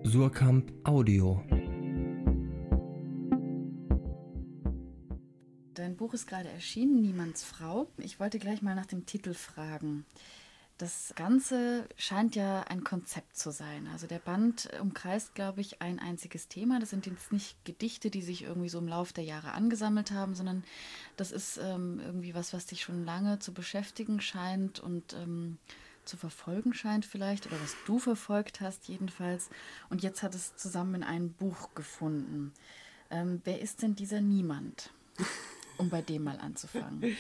Suhrkamp Audio. Dein Buch ist gerade erschienen, Niemands Frau. Ich wollte gleich mal nach dem Titel fragen. Das Ganze scheint ja ein Konzept zu sein. Also der Band umkreist, glaube ich, ein einziges Thema. Das sind jetzt nicht Gedichte, die sich irgendwie so im Laufe der Jahre angesammelt haben, sondern das ist irgendwie was dich schon lange zu beschäftigen scheint und zu verfolgen scheint vielleicht, oder was du verfolgt hast jedenfalls. Und jetzt hat es zusammen in ein Buch gefunden. Wer ist denn dieser Niemand? Um bei dem mal anzufangen.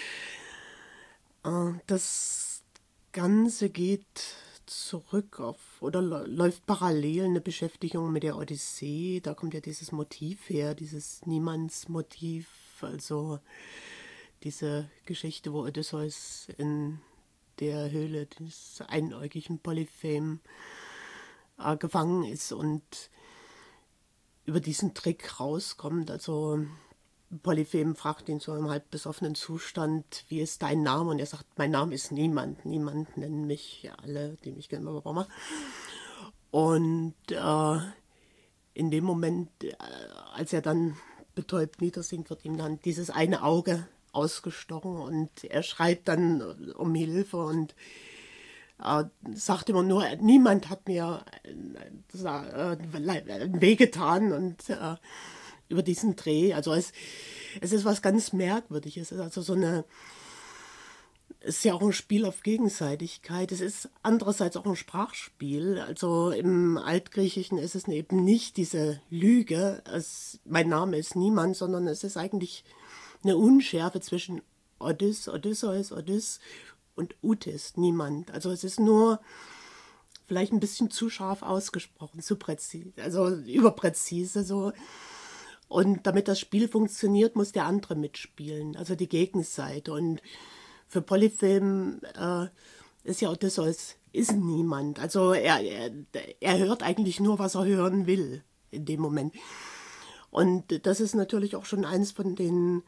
Das Ganze geht zurück auf oder läuft parallel eine Beschäftigung mit der Odyssee. Da kommt ja dieses Motiv her, dieses Niemandsmotiv, also diese Geschichte, wo Odysseus in der Höhle des einäugigen Polyphem gefangen ist und über diesen Trick rauskommt. Also Polyphem fragt ihn so im halb besoffenen Zustand, wie ist dein Name? Und er sagt, mein Name ist Niemand. Niemand nennen mich alle, die mich kennen, warum. Und in dem Moment, als er dann betäubt niedersinkt, wird ihm dann dieses eine Auge ausgestochen und er schreit dann um Hilfe und sagt immer nur, niemand hat mir wehgetan und über diesen Dreh, also es ist was ganz Merkwürdiges, es ist also es ist ja auch ein Spiel auf Gegenseitigkeit, es ist andererseits auch ein Sprachspiel, also im Altgriechischen ist es eben nicht diese Lüge, mein Name ist Niemand, sondern es ist eigentlich eine Unschärfe zwischen Odysseus und Utis, Niemand, also es ist nur vielleicht ein bisschen zu scharf ausgesprochen, zu präzise, also überpräzise so. Und damit das Spiel funktioniert, muss der andere mitspielen, also die Gegenseite. Und für Polyphem ist ja Odysseus ist Niemand. Also er hört eigentlich nur, was er hören will in dem Moment. Und das ist natürlich auch schon eins von den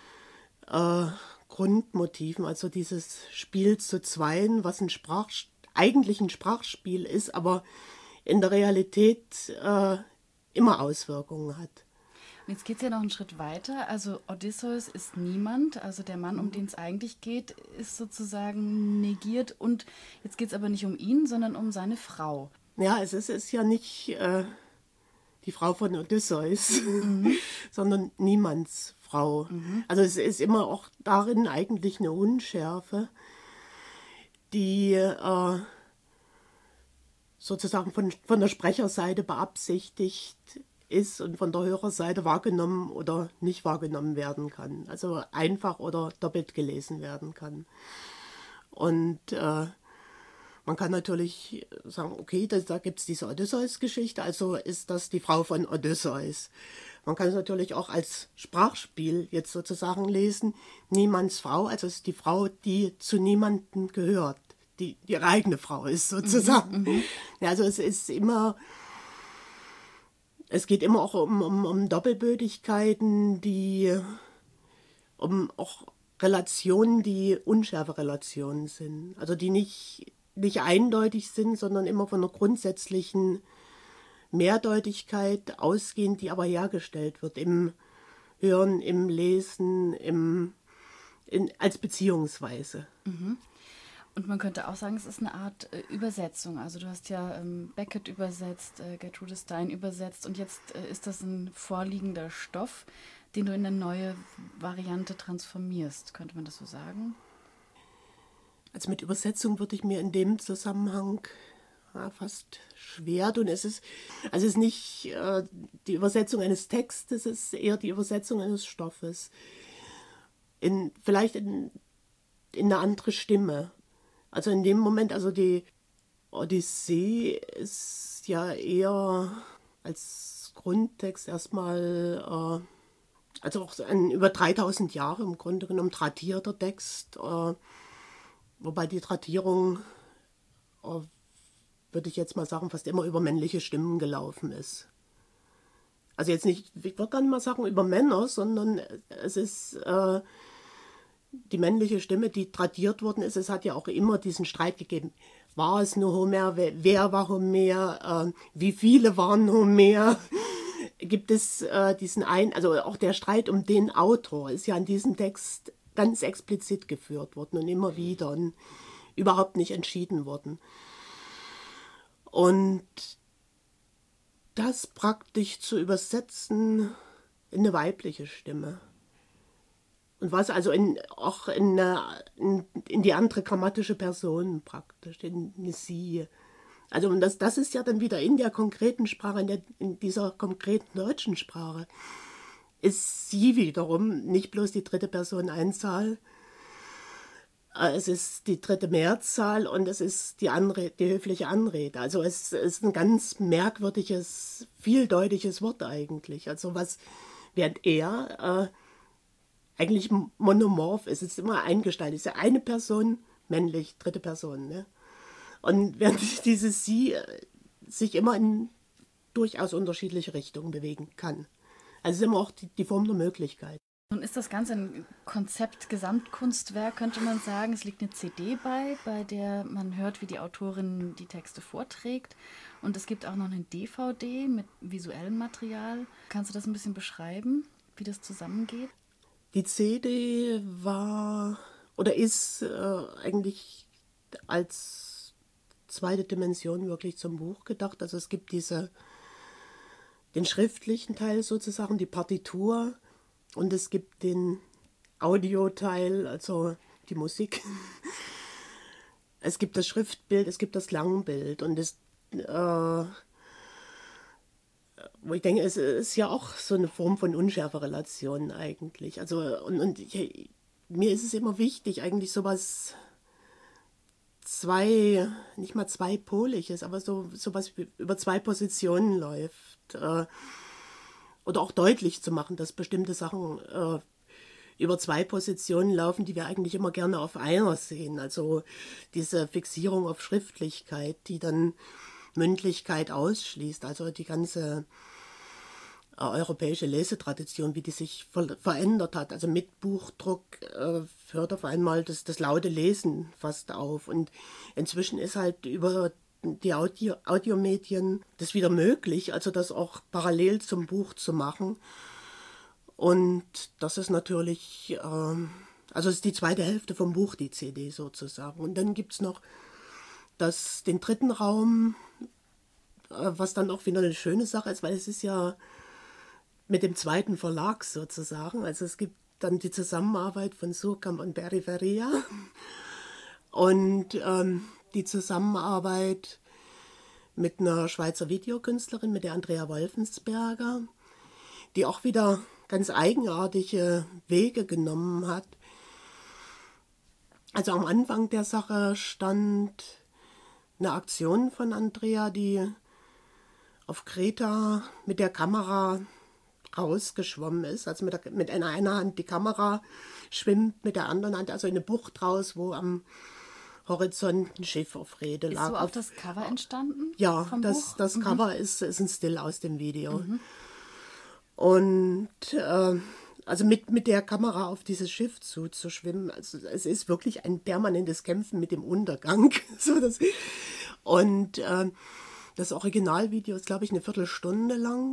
Grundmotiven, also dieses Spiel zu zweien, was eigentlich ein Sprachspiel ist, aber in der Realität immer Auswirkungen hat. Jetzt geht es ja noch einen Schritt weiter. Also Odysseus ist Niemand, also der Mann, um den es eigentlich geht, ist sozusagen negiert. Und jetzt geht es aber nicht um ihn, sondern um seine Frau. Ja, es ist ja nicht die Frau von Odysseus, sondern Niemands Frau. Also es ist immer auch darin eigentlich eine Unschärfe, die sozusagen von der Sprecherseite beabsichtigt ist und von der Hörerseite wahrgenommen oder nicht wahrgenommen werden kann. Also einfach oder doppelt gelesen werden kann. Und man kann natürlich sagen, okay, da gibt es diese Odysseus-Geschichte, also ist das die Frau von Odysseus. Man kann es natürlich auch als Sprachspiel jetzt sozusagen lesen, Niemands Frau, also es ist die Frau, die zu niemandem gehört, die ihre eigene Frau ist sozusagen. Ja, also es geht immer auch um Doppelbödigkeiten, um auch Relationen, die unschärfe Relationen sind. Also die nicht eindeutig sind, sondern immer von einer grundsätzlichen Mehrdeutigkeit ausgehen, die aber hergestellt wird im Hören, im Lesen, als Beziehungsweise. Und man könnte auch sagen, es ist eine Art Übersetzung. Also du hast ja Beckett übersetzt, Gertrude Stein übersetzt und jetzt ist das ein vorliegender Stoff, den du in eine neue Variante transformierst. Könnte man das so sagen? Also mit Übersetzung würde ich mir in dem Zusammenhang fast schwer tun. Es ist nicht die Übersetzung eines Textes, es ist eher die Übersetzung eines Stoffes. Vielleicht in eine andere Stimme. Also in dem Moment, also die Odyssee ist ja eher als Grundtext erstmal, also auch ein über 3000 Jahre im Grunde genommen tradierter Text, wobei die Tradierung, würde ich jetzt mal sagen, fast immer über männliche Stimmen gelaufen ist. Also jetzt nicht, ich würde gar nicht mal sagen über Männer, sondern es ist die männliche Stimme, die tradiert worden ist. Es hat ja auch immer diesen Streit gegeben. war es nur Homer, wer war Homer, wie viele waren Homer, gibt es diesen einen, also auch der Streit um den Autor ist ja in diesem Text ganz explizit geführt worden und immer wieder und überhaupt nicht entschieden worden. Und das praktisch zu übersetzen in eine weibliche Stimme. Und was also auch in die andere grammatische Person praktisch, in eine Sie. Also und das ist ja dann wieder in der konkreten Sprache, in dieser konkreten deutschen Sprache, ist sie wiederum nicht bloß die dritte Person Einzahl, es ist die dritte Mehrzahl und es ist die höfliche Anrede. Also es ist ein ganz merkwürdiges, vieldeutiges Wort eigentlich. Also während er eigentlich monomorph ist, es ist immer eingestaltet. Es ist ja eine Person, männlich, dritte Person. Ne? Und während dieses Sie sich immer in durchaus unterschiedliche Richtungen bewegen kann. Also es ist immer auch die Form der Möglichkeit. Nun ist das Ganze ein Konzept-Gesamtkunstwerk, könnte man sagen. Es liegt eine CD bei der man hört, wie die Autorin die Texte vorträgt. Und es gibt auch noch eine DVD mit visuellem Material. Kannst du das ein bisschen beschreiben, wie das zusammengeht? Die CD war oder ist eigentlich als zweite Dimension wirklich zum Buch gedacht. Also es gibt den schriftlichen Teil sozusagen, die Partitur, und es gibt den Audioteil, also die Musik. Es gibt das Schriftbild, es gibt das Langbild. Und wo ich denke, es ist ja auch so eine Form von Unschärferelation eigentlich. Also, mir ist es immer wichtig, eigentlich sowas nicht mal zweipoliges, aber sowas über zwei Positionen läuft. Oder auch deutlich zu machen, dass bestimmte Sachen über zwei Positionen laufen, die wir eigentlich immer gerne auf einer sehen. Also diese Fixierung auf Schriftlichkeit, die dann Mündlichkeit ausschließt. Also die ganze europäische Lesetradition, wie die sich verändert hat. Also mit Buchdruck hört auf einmal das laute Lesen fast auf. Und inzwischen ist halt über die Audiomedien das wieder möglich, also das auch parallel zum Buch zu machen. Und das ist natürlich, also es ist die zweite Hälfte vom Buch, die CD sozusagen. Und dann gibt es noch den dritten Raum, was dann auch wieder eine schöne Sache ist, weil es ist ja mit dem zweiten Verlag sozusagen. Also es gibt dann die Zusammenarbeit von Surkamp und Periferia und die Zusammenarbeit mit einer Schweizer Videokünstlerin, mit der Andrea Wolfensberger, die auch wieder ganz eigenartige Wege genommen hat. Also am Anfang der Sache stand eine Aktion von Andrea, die auf Kreta mit der Kamera rausgeschwommen ist, also mit einer Hand die Kamera schwimmt, mit der anderen Hand also in eine Bucht raus, wo am Horizont ein Schiff auf Rede lag. Ist so auch das Cover entstanden? Ja, vom das Buch? Cover ist ein Still aus dem Video. Und also mit der Kamera auf dieses Schiff zuzuschwimmen, also es ist wirklich ein permanentes Kämpfen mit dem Untergang. Und das Originalvideo ist, glaube ich, eine Viertelstunde lang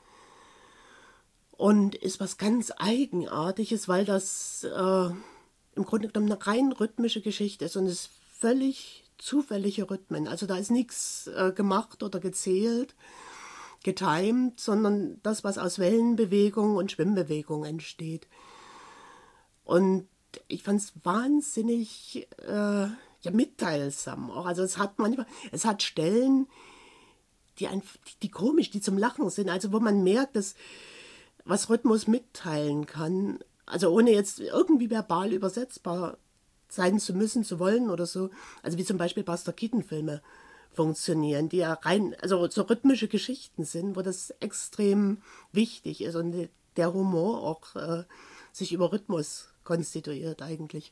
und ist was ganz Eigenartiges, weil das im Grunde genommen eine rein rhythmische Geschichte ist und es völlig zufällige Rhythmen. Also da ist nichts gemacht oder gezählt, getimed, sondern das, was aus Wellenbewegung und Schwimmbewegung entsteht. Und ich fand es wahnsinnig mitteilsam. Auch. Also es hat Stellen, die komisch, die zum Lachen sind. Also wo man merkt, dass was Rhythmus mitteilen kann, also ohne jetzt irgendwie verbal übersetzbar sein zu müssen, zu wollen oder so. Also wie zum Beispiel Buster Keaton-Filme funktionieren, die ja rein, also so rhythmische Geschichten sind, wo das extrem wichtig ist und der Humor auch sich über Rhythmus konstituiert eigentlich.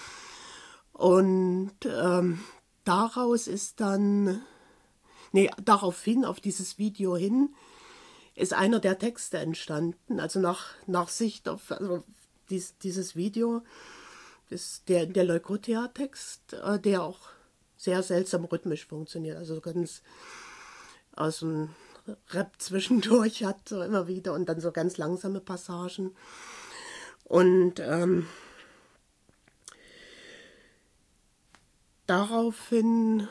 Und daraus ist dann, daraufhin, auf dieses Video hin, ist einer der Texte entstanden, also nach Sicht auf dieses Video, ist der Leukothea-Text, der auch sehr seltsam rhythmisch funktioniert. Also ganz aus dem Rap zwischendurch hat, so immer wieder, und dann so ganz langsame Passagen. Und daraufhin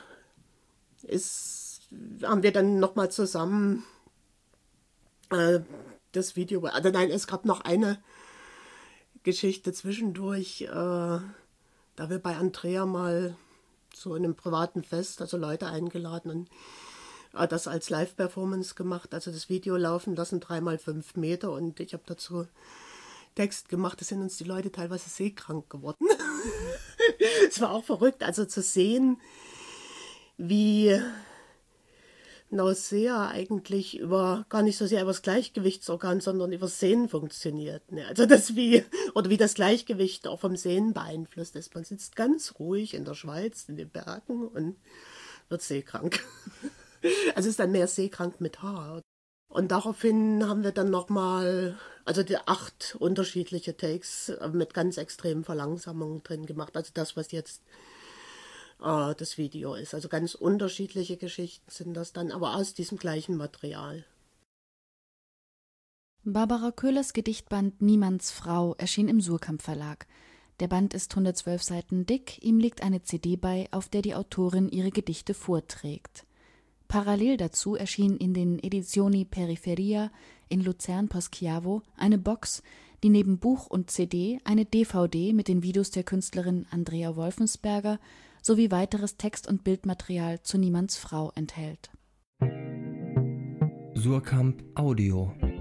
haben wir dann nochmal zusammen das Video, also nein, es gab noch eine Geschichte zwischendurch, da wir bei Andrea mal so in einem privaten Fest, also Leute eingeladen und das als Live-Performance gemacht, also das Video laufen lassen, 3x5 Meter, und ich habe dazu Text gemacht, da sind uns die Leute teilweise seekrank geworden. Es war auch verrückt, also zu sehen, wie Nausea eigentlich gar nicht so sehr über das Gleichgewichtsorgan, sondern über das Sehen funktioniert. Ne? Also wie das Gleichgewicht auch vom Sehen beeinflusst ist. Man sitzt ganz ruhig in der Schweiz, in den Bergen, und wird seekrank. Also ist dann mehr seekrank mit Haar. Und daraufhin haben wir dann nochmal, also die 8 unterschiedliche Takes mit ganz extremen Verlangsamungen drin gemacht. Also das, was jetzt das Video ist. Also ganz unterschiedliche Geschichten sind das dann, aber aus diesem gleichen Material. Barbara Köhlers Gedichtband Niemands Frau erschien im Suhrkamp Verlag. Der Band ist 112 Seiten dick, ihm liegt eine CD bei, auf der die Autorin ihre Gedichte vorträgt. Parallel dazu erschien in den Edizioni Periferia in Luzern-Poschiavo eine Box, die neben Buch und CD eine DVD mit den Videos der Künstlerin Andrea Wolfensberger sowie weiteres Text- und Bildmaterial zu Niemands Frau enthält. Suhrkamp Audio